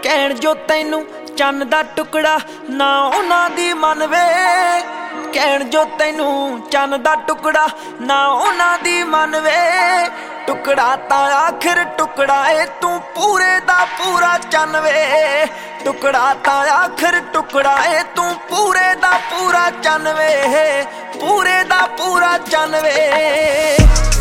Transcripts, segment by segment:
ਕਹਿਣ ਜੋ ਤੈਨੂੰ ਚੰਨ ਦਾ ਟੁਕੜਾ ਨਾ ਉਹਨਾਂ ਦੀ ਮਨ ਵੇ। ਕਹਿਣ ਜੋ ਤੈਨੂੰ ਚੰਨ ਦਾ ਟੁਕੜਾ ਨਾ ਉਹਨਾਂ ਦੀ ਮਨ ਵੇ। ਟੁਕੜਾ ਤਾਂ ਆਖਿਰ ਟੁਕੜਾ ਏ ਤੂੰ ਪੂਰੇ ਦਾ ਪੂਰਾ ਚੰਨ ਵੇ। ਟੁਕੜਾ ਤਾਂ ਆਖਿਰ ਟੁਕੜਾ ਏ ਤੂੰ ਪੂਰੇ ਦਾ ਪੂਰਾ ਚੰਨ ਵੇ। ਪੂਰੇ ਦਾ ਪੂਰਾ ਚੰਨ ਵੇ।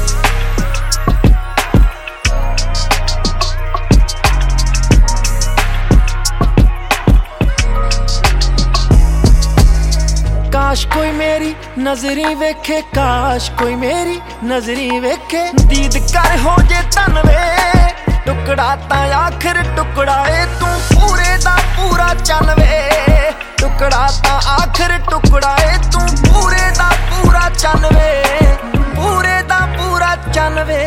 काश कोई मेरी नजरी वेखे, काश कोई मेरी नजरी वेखे। दीद कर हो जे तन वे। टुकड़ा ता आखिर टुकड़ा ए तू पूरे दा पूरा चन वे। टुकड़ा ता आखिर टुकड़ा ए तू पूरे दा पूरा चन वे। पूरे दा पूरा चन वे।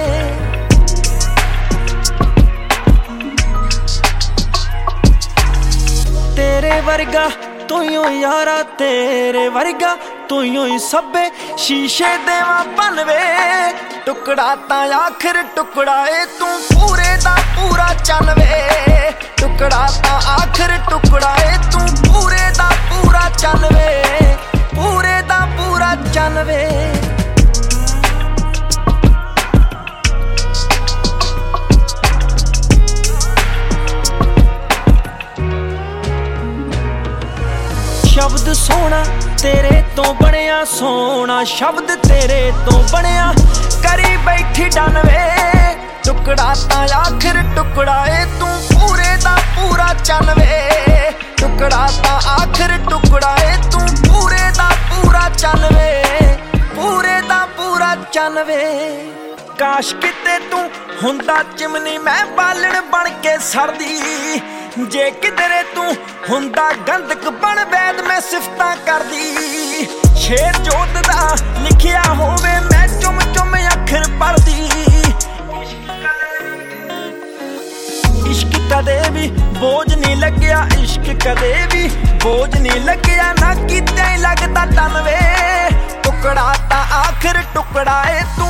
तेरे वर्गा तू ही यारा, तेरे वर्गा तू ही सब्बे शीशे देवा बनवे। टुकड़ा ता आखिर टुकड़ा ए तू पूरे दा पूरा चन वे। टुकड़ा ता आखिर टुकड़ा ए तू पूरे दा पूरा चन वे। पूरे दा पूरा चन वे। शब्द सोना तेरे तो बनिया, सोना शब्द तेरे तो बनिया। करी बैठी डन वे। टुकड़ा ता आखिर टुकड़ा ए तू पूरे दा पूरा चन वे। टुकड़ा ता आखिर टुकड़ा ए तू पूरे दा पूरा चन वे। पूरे दा पूरा चन वे। काश किते तू हुंदा चिमनी मैं बालण बन के सड़दी। जे किधरे तू हुंदा गंधक बन वैद मैं सिफतां करदी। शेर जोत दा लिखिया होवे मैं चुम चुम अखर पढ़दी। इश्क कदे भी बोझ नहीं लग्या, इश्क कदे भी बोझ नहीं लग्या। ना कीते लगदा तन वे। टुकड़ा ता आखिर टुकड़ा ए